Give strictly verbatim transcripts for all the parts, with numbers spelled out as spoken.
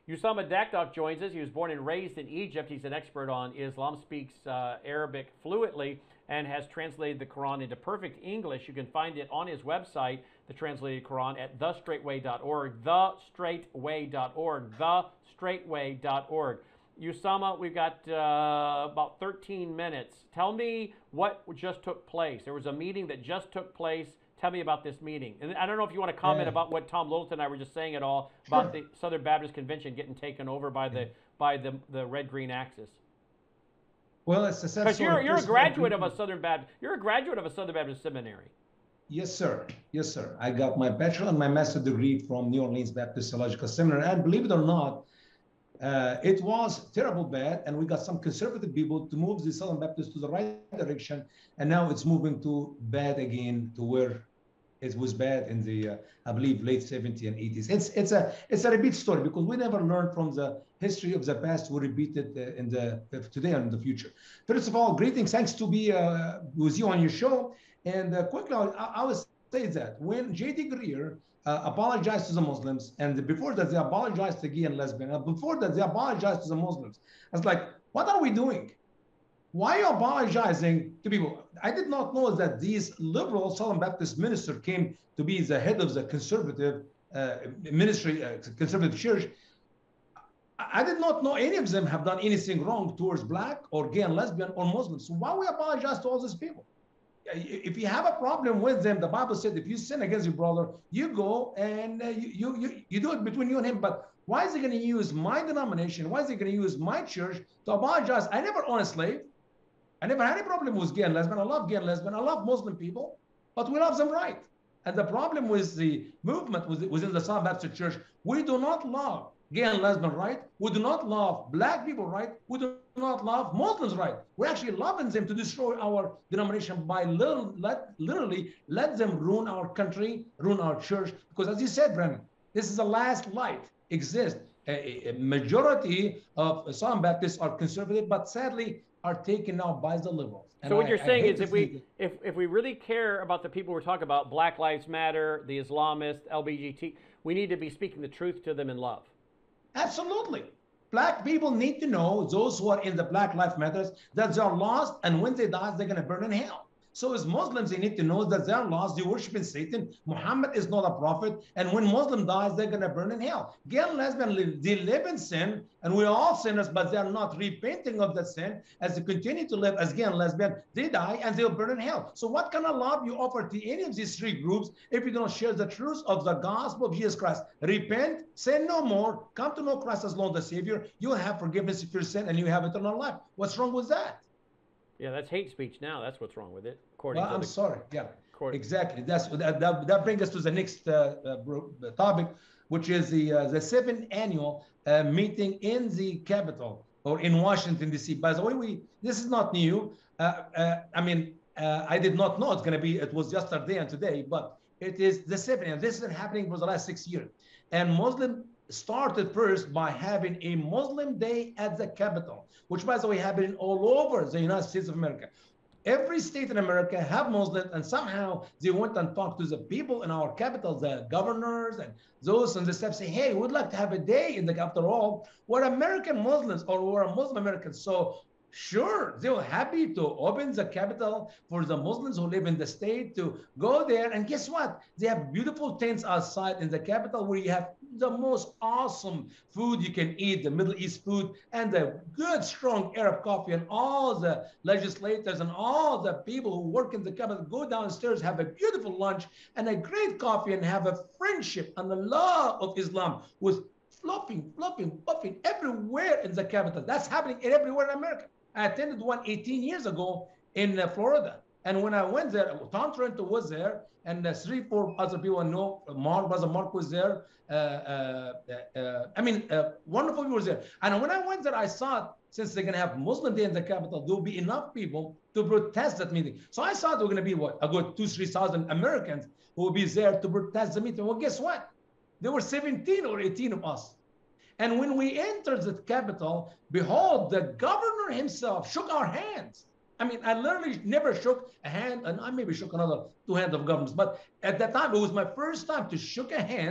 Usama Dakdok joins us. He was born and raised in Egypt. He's an expert on Islam, speaks uh, Arabic fluently, and has translated the Quran into perfect English. You can find it on his website, the translated Quran, at the straight way dot org, the straight way dot org, the straight way dot org. Usama, we've got uh, about thirteen minutes. Tell me what just took place. There was a meeting that just took place. Tell me about this meeting. And I don't know if you want to comment Yeah, about what Tom Littleton and I were just saying at all about sure. the Southern Baptist Convention getting taken over by Yeah. the by the, the red green axis. Well, it's a sad Because story. you're you're a First of all, graduate of a greeting. Southern Baptist you're a graduate of a Southern Baptist seminary. Yes, sir. Yes, sir. I got my bachelor and my master degree from New Orleans Baptist Theological Seminary. And believe it or not, uh, it was terrible bad. And we got some conservative people to move the Southern Baptist to the right direction. And now it's moving to bad again, to where it was bad in the, uh, I believe, late seventies and eighties. It's it's a it's a repeat story because we never learned from the history of the past. We repeat it uh, in the uh, today and in the future. First of all, greetings. Thanks to be uh, with you on your show. And uh, quickly, I, I would say that when J D. Greear uh, apologized to the Muslims, and before that they apologized to gay and lesbian, and before that they apologized to the Muslims, I was like, what are we doing? Why are you apologizing to people? I did not know that these liberal Southern Baptist minister came to be the head of the conservative uh, ministry, uh, conservative church. I did not know any of them have done anything wrong towards black or gay and lesbian or Muslims. So why we apologize to all these people? If you have a problem with them, the Bible said if you sin against your brother, you go and uh, you, you you you do it between you and him. But why is he going to use my denomination? Why is he going to use my church to apologize? I never owned a slave. I never had any problem with gay and lesbian. I love gay and lesbian. I love Muslim people, but we love them right. And the problem with the movement within the Southern Baptist Church, we do not love gay and lesbian right. We do not love black people right. We do not love Muslims right. We're actually loving them to destroy our denomination by little, let, literally let them ruin our country, ruin our church. Because as you said, Brandon, this is the last light exists. A, a majority of Southern Baptists are conservative, but sadly are taken now by the liberals. And So what I, you're I saying hate is to if see we that. if if we really care about the people we're talking about, Black Lives Matter, the Islamists, L G B T, we need to be speaking the truth to them in love. Absolutely. Black people need to know, those who are in the Black Lives Matters, that they are lost, and when they die, they're going to burn in hell. So as Muslims, they need to know that they're lost, they're worshiping Satan. Muhammad is not a prophet, and when Muslim dies, they're going to burn in hell. Gay and lesbian, live, they live in sin, and we're all sinners, but they're not repenting of that sin. As they continue to live as gay and lesbian, they die, and they'll burn in hell. So what kind of love you offer to any of these three groups if you don't share the truth of the gospel of Jesus Christ? Repent, sin no more, come to know Christ as Lord and Savior. You'll have forgiveness of your sin, and you have eternal life. What's wrong with that? Yeah, that's hate speech now. That's what's wrong with it, according Well, to I'm the sorry. Yeah, court. exactly. That's that. That, that brings us to the next uh, uh, topic, which is the uh, the seventh annual uh, meeting in the Capitol or in Washington D C. By the way, we this is not new. Uh, uh, I mean, uh, I did not know it's going to be. It was yesterday and today, but it is the seventh, and this has been happening for the last six years. And Muslim started first by having a Muslim Day at the Capitol, which, by the way, happening all over the United States of America. Every state in America have Muslims, and somehow they went and talked to the people in our capital, the governors and those on the steps, say, hey, we'd like to have a day in the, after all, we're American Muslims or we're Muslim Americans. So sure, they were happy to open the capital for the Muslims who live in the state to go there. And guess what? They have beautiful tents outside in the capital where you have the most awesome food you can eat, the Middle East food, and the good, strong Arab coffee. And all the legislators and all the people who work in the capital go downstairs, have a beautiful lunch and a great coffee, and have a friendship and the love of Islam with flopping, flopping, puffing everywhere in the capital. That's happening everywhere in America. I attended one eighteen years ago in uh, Florida. And when I went there, Tom Trento was there, and uh, three, four other people I know. Mark, brother Mark was there. Uh, uh, uh, I mean, uh, wonderful people was there. And when I went there, I thought, since they're going to have Muslim Day in the capital, there will be enough people to protest that meeting. So I thought there were going to be, what, a good two, three thousand Americans who will be there to protest the meeting. Well, guess what? There were seventeen or eighteen of us. And when we entered the Capitol, behold, the governor himself shook our hands. I mean, I literally never shook a hand, and I maybe shook another two hands of governors. But at that time, it was my first time to shook a hand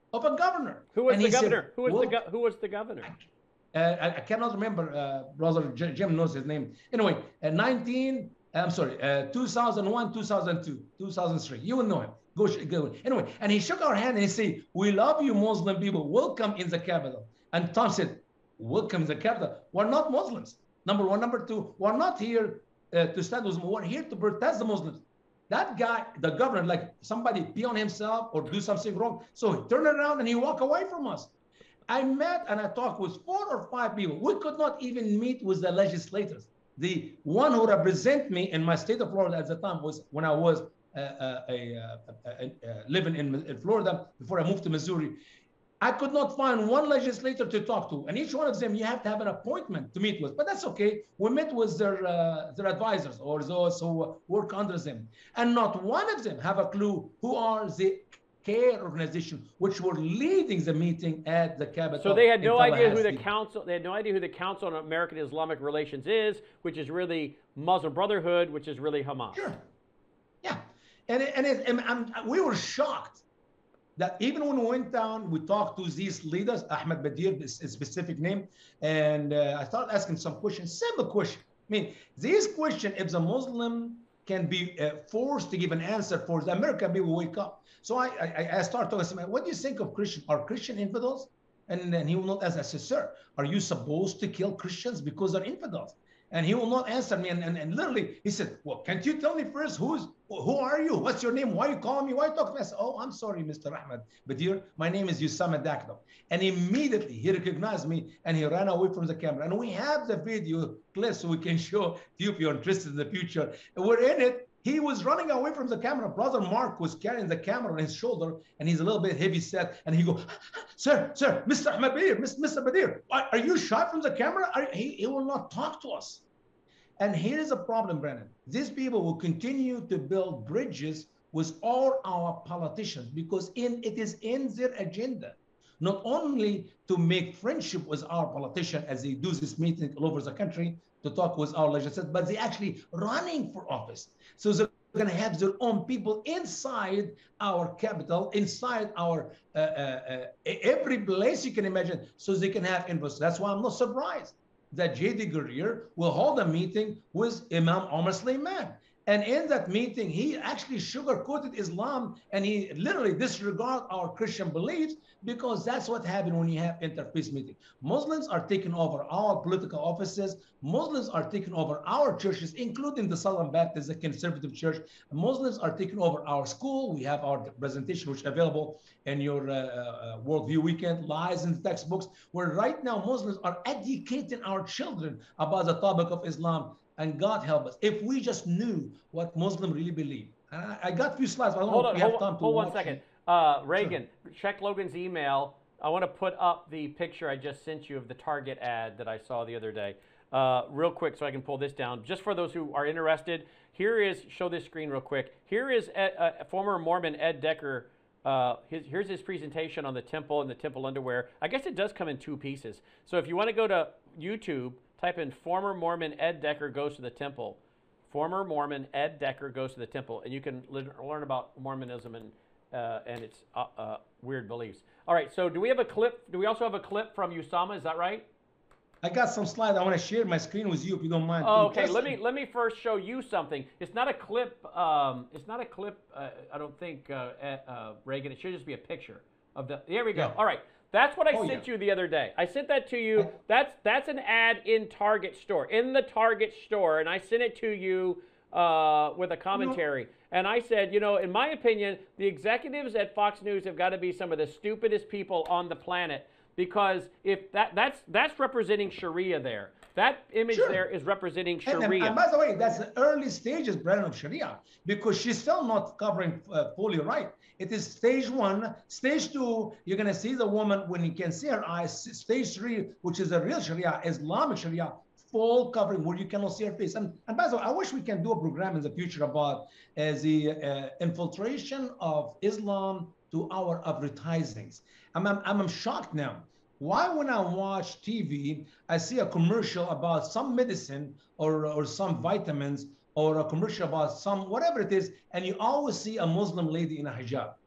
of a governor. Who was and the he governor? Said, who was well, the go- who was the governor? Uh, I, I cannot remember. Uh, brother Jim knows his name. Anyway, uh, nineteen. I'm sorry. Uh, two thousand one, two thousand two, two thousand three. You will know him. Go, go. Anyway, and he shook our hand and he said, "We love you, Muslim people. Welcome in the capital." And Tom said, "Welcome in the capital. We're not Muslims. Number one. Number two. We're not here uh, to stand with Muslims. We're here to protest the Muslims." That guy, the governor, like somebody pee on himself or do something wrong, so he turned around and he walked away from us. I met and I talked with four or five people. We could not even meet with the legislators. The one who represented me in my state of Florida at the time was when I was uh, uh, a, uh, a, a, a living in, in Florida before I moved to Missouri. I could not find one legislator to talk to, and each one of them you have to have an appointment to meet with. But that's okay. We met with their uh, their advisors or those who work under them, and not one of them have a clue who are the care organization which were leading the meeting at the Capitol. So they had no idea who the council. They had no idea who the Council on American Islamic Relations is, which is really Muslim Brotherhood, which is really Hamas. Sure. Yeah, and it, and, it, and I'm, we were shocked that even when we went down, we talked to these leaders, Ahmed Badir, a specific name, and uh, I started asking some questions, simple question. I mean, this question, if the Muslim can be uh, forced to give an answer for the American people wake up. So I, I, I started talking to him, what do you think of Christian? Are Christian infidels? And then he will not answer. I said, sir, are you supposed to kill Christians because they're infidels? And he will not answer me. And, and, and literally, he said, well, can't you tell me first, who's, who are you? What's your name? Why are you calling me? Why are you talking to me? I said, oh, I'm sorry, Mister Ahmed Badir. My name is Usama Dakdo. And immediately he recognized me and he ran away from the camera. And we have the video clip so we can show you if you're interested in the future. And we're in it. He was running away from the camera. Brother Mark was carrying the camera on his shoulder, and he's a little bit heavy set. And he go, sir, sir, Mister Ahmed Badir, Mister Badir, are, are you shot from the camera? Are, he, he will not talk to us. And here is a problem, Brennan. These people will continue to build bridges with all our politicians because in, it is in their agenda, not only to make friendship with our politicians as they do this meeting all over the country, to talk with our legislators, but they actually running for office. So they're going to have their own people inside our capital, inside our uh, uh, uh, every place you can imagine, so they can have influence. That's why I'm not surprised that J D Greear will hold a meeting with Imam Omar Suleiman. And in that meeting, he actually sugarcoated Islam and he literally disregarded our Christian beliefs because that's what happens when you have interfaith meeting. Muslims are taking over our political offices. Muslims are taking over our churches, including the Southern Baptist, the conservative church. Muslims are taking over our school. We have our presentation, which is available in your uh, uh, Worldview Weekend, lies in the textbooks, where right now Muslims are educating our children about the topic of Islam. And God help us if we just knew what Muslims really believe. And I, I got a few slides. But I don't hold know on, if we hold, have time to hold one watch second. it. Uh, Reagan, sure. Check Logan's email. I want to put up the picture I just sent you of the Target ad that I saw the other day. Uh, real quick so I can pull this down. Just for those who are interested, here is, show this screen real quick. Here is Ed, uh, former Mormon Ed Decker. Uh, his, here's his presentation on the temple and the temple underwear. I guess it does come in two pieces. So if you want to go to YouTube, type in former Mormon Ed Decker goes to the temple. Former Mormon Ed Decker goes to the temple, and you can learn about Mormonism and uh, and its uh, uh, weird beliefs. All right, so do we have a clip? Do we also have a clip from Usama? Is that right? I got some slides. I want to share my screen with you if you don't mind. Oh, okay, let me let me first show you something. It's not a clip. Um, it's not a clip. Uh, I don't think uh, uh, Reagan. It should just be a picture of the. There we go. Yeah. All right. That's what I oh, sent yeah. you the other day. I sent that to you. That's that's an ad in Target store, in the Target store, and I sent it to you uh, with a commentary. No. And I said, you know, in my opinion, the executives at Fox News have got to be some of the stupidest people on the planet because if that that's that's representing Sharia there. That image sure. there is representing Sharia. And, and, and by the way, that's the early stages, Brennan, of Sharia, because she's still not covering uh, fully right. It is stage one. Stage two, you're going to see the woman when you can see her eyes. Stage three, which is the real Sharia, Islamic Sharia, full covering where you cannot see her face. And, and by the way, I wish we can do a program in the future about uh, the uh, infiltration of Islam to our advertisings. I'm, I'm, I'm shocked now. Why when I watch T V, I see a commercial about some medicine or, or some vitamins or a commercial about some, whatever it is, and you always see a Muslim lady in a hijab.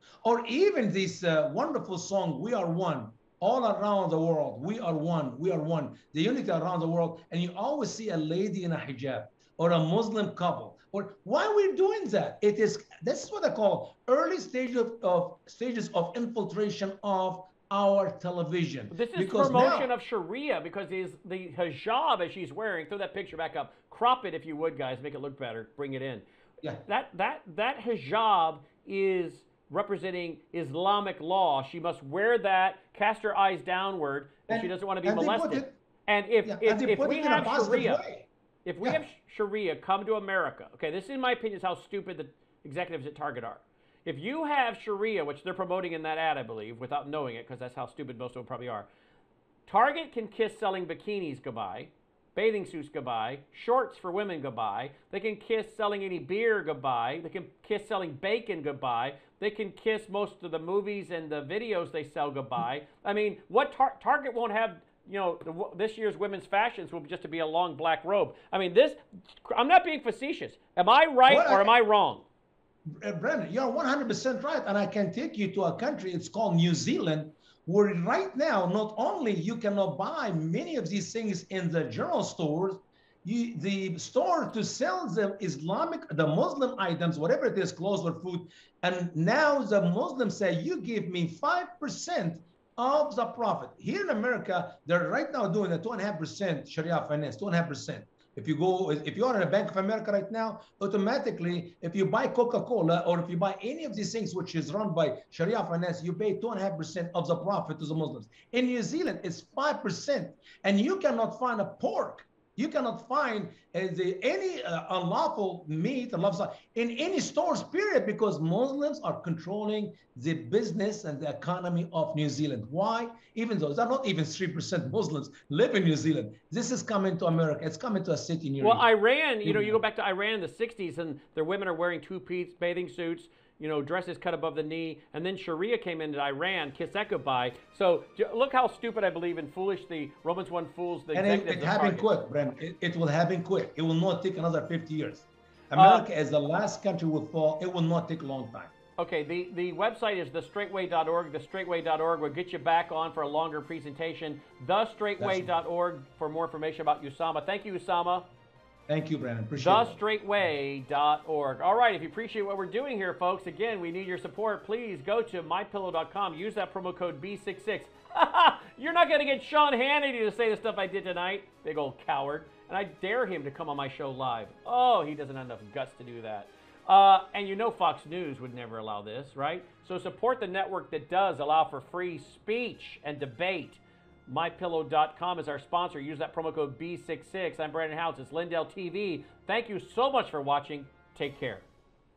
Or even this uh, wonderful song, We Are One, all around the world. We are one, we are one. The unity around the world. And you always see a lady in a hijab or a Muslim couple. Or why are we doing that? It is, this is what I call early stage of, of stages of infiltration of our television. This is because promotion now, of Sharia because is the hijab as she's wearing. Throw that picture back up. Crop it if you would, guys. Make it look better. Bring it in. yeah. That that that hijab is representing Islamic law. She must wear that, cast her eyes downward, and, and she doesn't want to be molested. It, and if yeah, if, and if we have Sharia, way. if we yeah. have Sharia come to America, okay, this in my opinion is how stupid the executives at Target are. If you have Sharia, which they're promoting in that ad, I believe, without knowing it, because that's how stupid most of them probably are, Target can kiss selling bikinis goodbye, bathing suits goodbye, shorts for women goodbye. They can kiss selling any beer goodbye. They can kiss selling bacon goodbye. They can kiss most of the movies and the videos they sell goodbye. I mean, what tar Target won't have, you know, the, this year's women's fashions will be just to be a long black robe. I mean, this, I'm not being facetious. Am I right what or I, am I wrong? Uh, Brendan, you're one hundred percent right. And I can take you to a country, it's called New Zealand, where right now, not only you cannot buy many of these things in the general stores, you, the store to sell the Islamic, the Muslim items, whatever it is, clothes or food. And now the Muslims say, you give me five percent of the profit. Here in America, they're right now doing a two and a half percent Sharia finance, two and a half percent. If you go, if you are in a Bank of America right now, automatically, if you buy Coca-Cola or if you buy any of these things which is run by Sharia finance, you pay two and a half percent of the profit to the Muslims. In New Zealand, it's five percent, and you cannot find a pork. You cannot find uh, the, any uh, unlawful meat in any stores, period, because Muslims are controlling the business and the economy of New Zealand. Why? Even though there are not even three percent Muslims live in New Zealand. This is coming to America. It's coming to a city near Well, you. Iran, you know, you go back to Iran in the sixties, and their women are wearing two-piece bathing suits, you know, dresses cut above the knee, and then Sharia came into Iran, kissed that goodbye. So look how stupid I believe and foolish the Romans one fools the and executives. And it, it happened quick, Brent. It, it will happen quick. It will not take another fifty years. America, uh, as the last country will fall, it will not take a long time. Okay, the, the website is the straight way dot org. the straight way dot org will get you back on for a longer presentation. the straight way dot org for more information about Usama. Thank you, Usama. Thank you, Brandon. Appreciate it. the straight way dot org. All right, if you appreciate what we're doing here, folks, again, we need your support. Please go to my pillow dot com. Use that promo code B sixty-six. You're not going to get Sean Hannity to say the stuff I did tonight, big old coward. And I dare him to come on my show live. Oh, he doesn't have enough guts to do that. Uh, and you know Fox News would never allow this, right? So support the network that does allow for free speech and debate. my pillow dot com is our sponsor. Use that promo code B sixty-six. I'm Brandon House. It's Lindell T V. Thank you so much for watching. Take care.